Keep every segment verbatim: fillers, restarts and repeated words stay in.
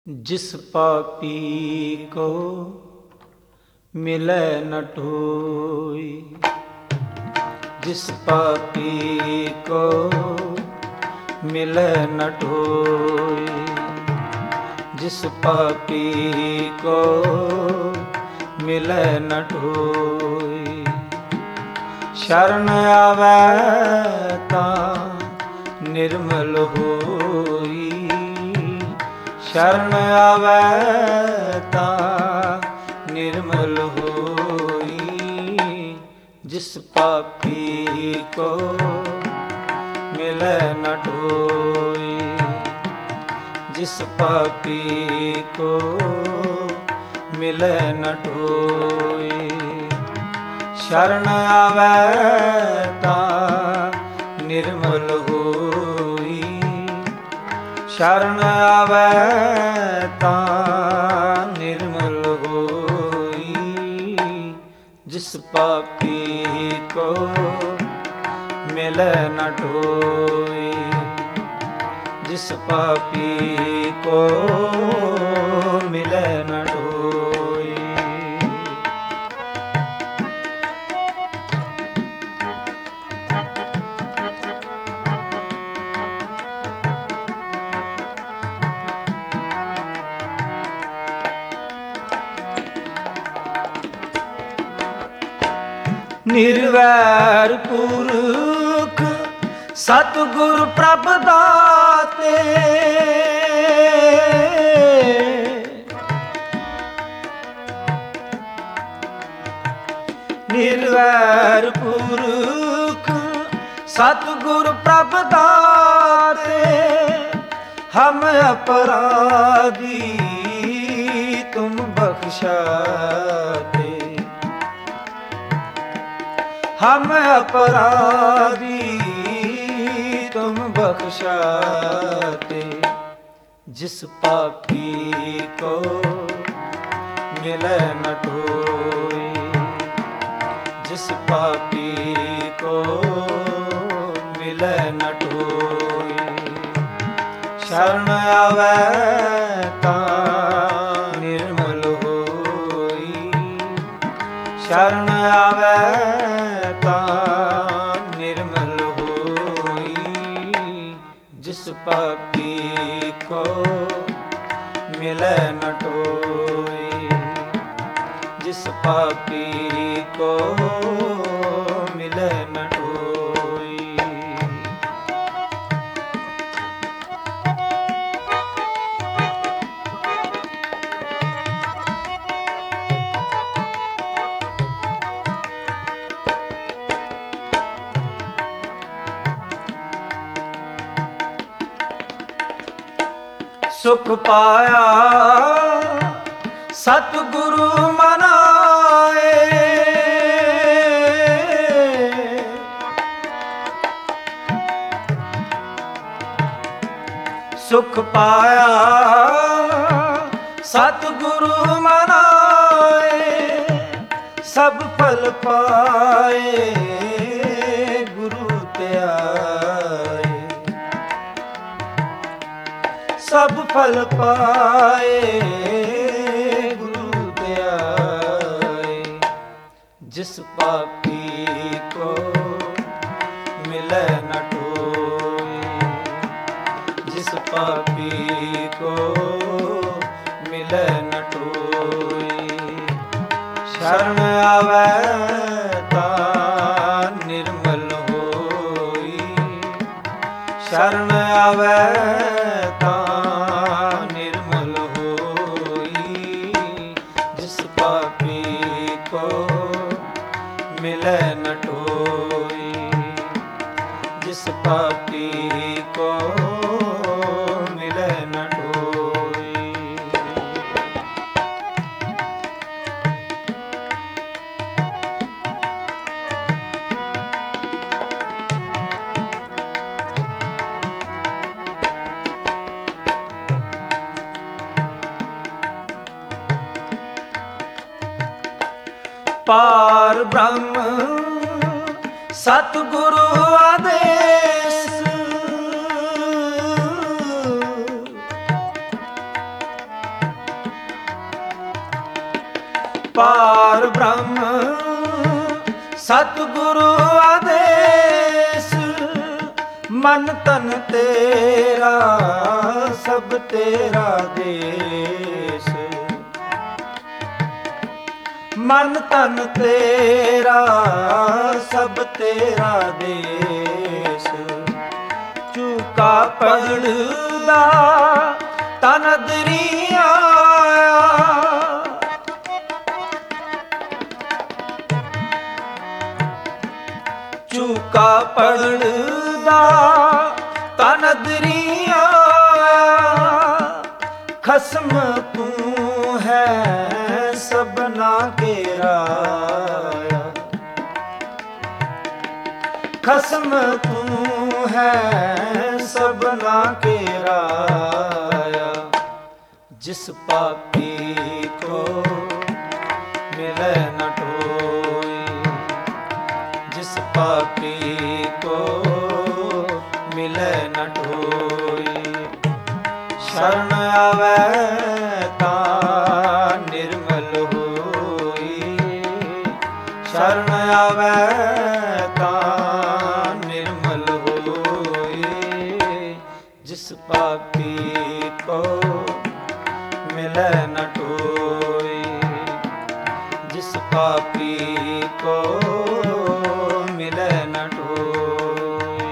जिस पापी को मिलै न ढोई, जिस पापी को मिलै न ढोई, जिस पापी को मिलै न ढोई। शरण आवै तां निर्मल होई, शरण आवै तां निर्मल होई। जिस पापी को मिलै न ढोई, जिस पापी को मिलै न ढोई। शरण आवै तां निर्मल होई, शरण आवै तां निर्मल होई। जिस पापी को मिलै न ढोई, जिस पापी को मिलै न ढोई। ਨਿਰਵੈਰ ਪੁਰਖ ਸਤਿਗੁਰ ਪ੍ਰਭ ਦਾਤੇ, ਨਿਰਵੈਰ ਪੁਰਖ ਸਤਿਗੁਰ ਪ੍ਰਭ ਦਾਤੇ। ਹਮ ਅਪਰਾਧੀ ਤੁਮ ਬਖਸ਼ਾਤੇ, हम अपराधी तुम बख्शाते। जिस पापी को मिलै न ढोई, जिस पापी को मिलै न ढोई। शरण आवै तां निर्मल होई, शरण आवै निर्मल होई। जिस पापी को मिलै न ढोई, जिस पापी को मिलै न ढोई। सुख पाया सतगुरु मनाए, सुख पाया सतगुरु मनाए। सब फल पाए गुरु त्याए, सब फल पाए गुरु त्याए। जिस पापी को मिलै न ढोई, जिस पापी को मिलै न ढोई। शरण आवै तां निर्मल होई, शरण आवै मिलै न ढोई, जिस पापी को मिलै न ढोई। पार ब्रह्म सतगुरु आदेश, ਪਾਰ ਬ੍ਰਹਮ ਸਤਿਗੁਰੂ ਆਦੇਸ, ਮਨ ਤਨ ਤੇਰਾ ਸਭ ਤੇਰਾ ਦੇਸ। ਮਨ ਤਨ ਤੇਰਾ ਸਭ ਤੇਰਾ ਦੇਸ। ਚੂਕਾ ਪੜਦਾ ਤਨ ਅਦਰੀ ਆਇਆ, ਚੂਕਾ ਪੜਦਾ ਤਨ ਅਦਰੀ ਆਇਆ। ਖਸਮ ਤੂੰ ਹੈ ਸਭਨਾ ਕੇ ਰਾਇਆ, ਖਸਮ ਤੂੰ ਹੈ ਸਭਨਾ ਕੇ ਰਾਇਆ। ਜਿਸ ਪਾਪੀ ਕੋ ਮਿਲੈ ਨ ਢੋਈ, ਜਿਸ ਪਾਪੀ ਕੋ ਮਿਲੈ ਨ ਢੋਈ। ਸ਼ਰਨ ਆਵੈ ਤਾਂ ਨਿਰਮਲ ਹੋਈ, ਸ਼ਰਨ ਆਵੈ ਤਾਂ ਨਿਰਮਲ ਹੋਈ। ਜਿਸ ਪਾਪੀ ਕੋ ਮਿਲੈ ਨ ਢੋਈ, ਜਿਸ ਪਾਪੀ ਕੋ ਮਿਲੈ ਨ ਢੋਈ।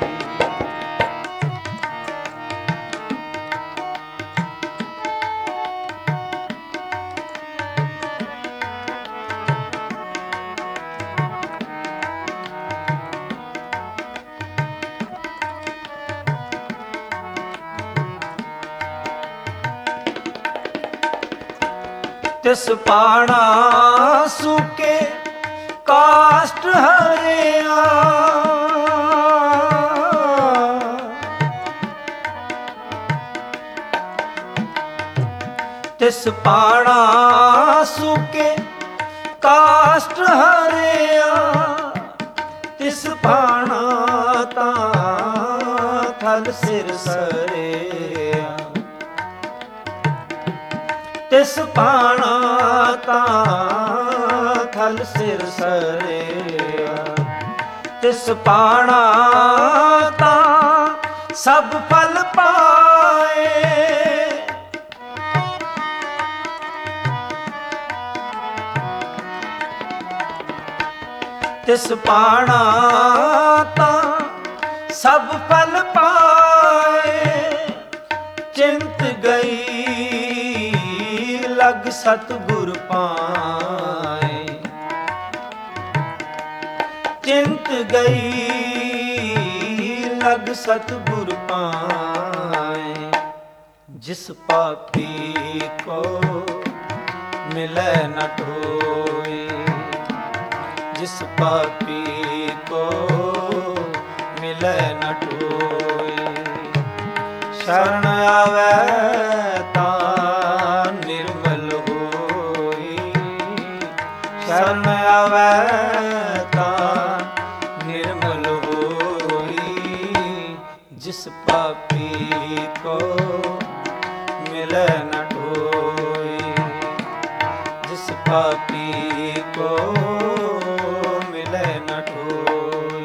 ਤਿਸ ਪਾਣਾ ਸੁਕੇ ਕਾਸ਼ਟ ਹਰਿਆ, ਤਿਸ ਪਾਣਾ ਸੁਕੇ ਕਾਸ਼ਟ ਹਰਿਆ। ਤਿਸ ਪਾਣਾ ਤਾਂ ਥਲ ਸਿਰ ਸਰਿਆ, ਤਿਸ ਪਾਣਾ ਤਾਂ ਥਲ ਸਿਰ ਸਰਿਆ। ਤਿਸ ਪਾਣਾ ਤਾਂ ਸਭ ਫਲ ਪਾਏ, ਤਿਸ ਪਾਣਾ ਤਾਂ ਸਭ ਫਲ ਪਾਏ। ਚਿੰਤ ਗਈ ਲਗ ਸਤਿਗੁਰ ਪਾਏ, ਚਿੰਤ ਗਈ ਲਗ ਸਤਿਗੁਰ ਪਾਏ। ਜਿਸ ਪਾਪੀ ਕੋ ਮਿਲੈ ਨ ਢੋਈ, ਜਿਸ ਪਾਪੀ ਕੋ ਮਿਲੈ ਨ ਢੋਈ। ਸ਼ਰਨ ਆਵੈ ਤਾਂ ਨਿਰਮਲ ਹੋਈ, ਸ਼ਰਨ ਆਵੈ ਤਾਂ ਨਿਰਮਲ ਹੋਈ। ਜਿਸ ਪਾਪੀ ਕੋ ਮਿਲੈ ਨ ਢੋਈ, ਜਿਸ ਪਾਪੀ ਕੋ ਮਿਲੈ ਨ ਢੋਈ।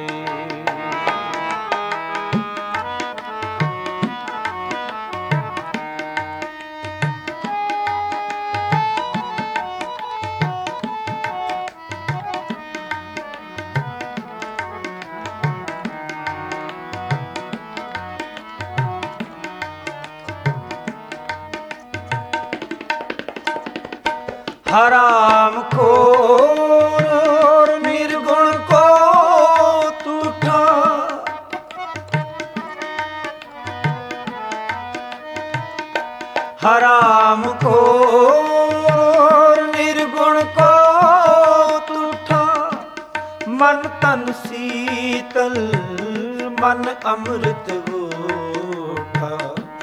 ਹਰਾਮ ਖੋਰ ਨਿਰਗੁਣ ਕੋ ਤੂਠਾ, ਹਰਾਮ ਖੋਰ ਨਿਰਗੁਣ ਕੋ ਤੂਠਾ। ਮਨ ਤਨ ਸੀਤਲ ਮਨ ਅੰਮ੍ਰਿਤ ਊਠਾ,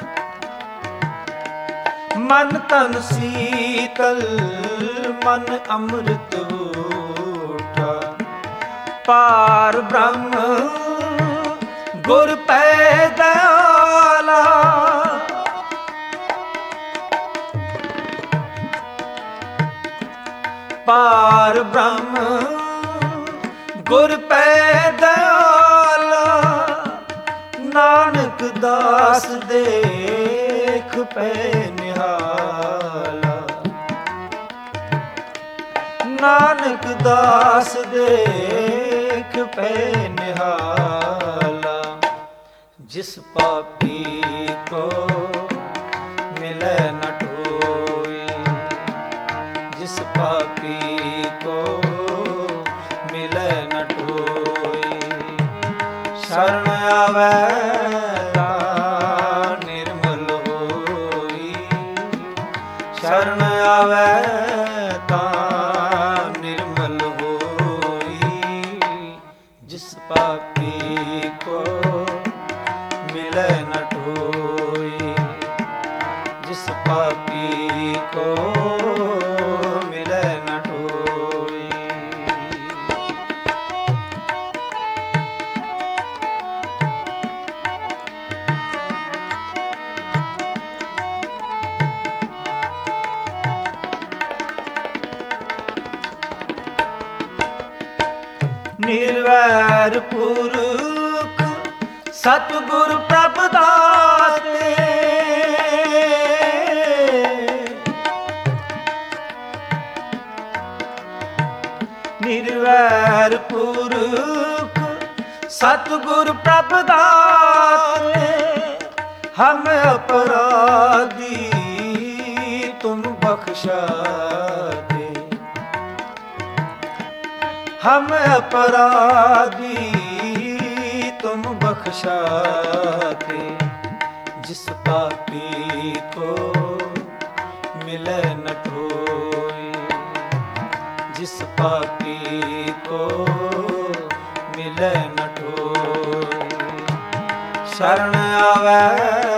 ਮਨ ਤਨ ਸੀਤਲ ਮਨ ਅੰਮ੍ਰਿਤ ਊਠਾ। ਪਾਰ ਬ੍ਰਹਮ ਗੁਰ ਪੈਦਾਲਾ, ਪਾਰ ਬ੍ਰਹਮ ਗੁਰ ਪੈ ਦਇਆਲਾ, ਨਾਨਕ ਦਾਸ ਦੇਖ ਪੈ ਨਿਹਾਲਾ। ਨਾਨਕ ਦਾਸ ਦੇਖ ਪੈ ਨਿਹਾਲਾ, ਜਿਸ ਪਾਪੀ ਕੋ ਮਿਲੈ ਨ ਢੋਈ, ਜਿਸ ਪਾਪੀ ਕੋ ਮਿਲੈ ਨ ਢੋਈ। ਸ਼ਰਨ ਆਵੈ ਤਾ ਨਿਰਮਲ ਹੋਈ, ਸ਼ਰਨ ਆਵੈ ਤਾ ਨਿਰਮਲ ਹੋਈ। ਜਿਸ ਪਾਪੀ ਕੋ ਮਿਲੈ ਨ ਢੋਈ, ਜਿਸ ਪਾਪੀ ਕੋ ਮਿਲੈ ਨ ਢੋਈ। ਨਿਰਵੈਰ ਪੁਰਖ ਸਤਿਗੁਰ ਪ੍ਰਭ ਦਾਤੇ, ਨਿਰਵੈਰ ਪੁਰਖ ਸਤਿਗੁਰ ਪ੍ਰਭ ਦਾਤੇ। ਹਮ ਅਪਰਾਧੀ ਤੁਮ ਬਖਸ਼ਾ ਦੇ, ਹਮ ਅਪਰਾਧੀ ਤੁਮ ਬਖਸ਼ਾਤੇ। ਜਿਸ ਪਾਪੀ ਕੋ ਮਿਲੈ ਨ ਢੋਈ, ਜਿਸ ਪਾਪੀ ਕੋ ਮਿਲੈ ਨ ਢੋਈ। ਸ਼ਰਨ ਆਵੈ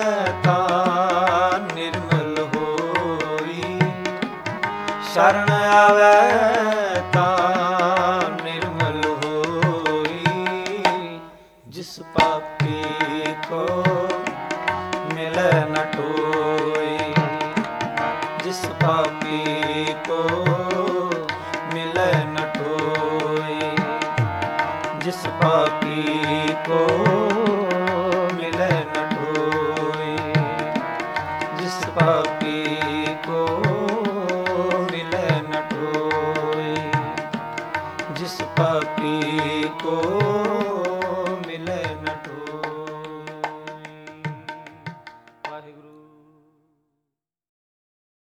ਤਾ ਨਿਰਮਲ ਹੋਈ, ਸ਼ਰਨ ਆਵੈ ਤਾ ਨਿਰਮਲ ਹੋਈ। ਜਿਸ ਪਾਪੀ ਕੋ ਮਿਲੈ ਨ ਢੋਈ, ਜਿਸ ਪਾਪੀ ਕੋ ਮਿਲੈ ਨ ਢੋਈ। ਜਿਸ ਪਾਪੀ ਕੋ ਮਿਲੈ ਨ ਢੋਈ, ਜਿਸ ਪਾਪੀ ਕੋ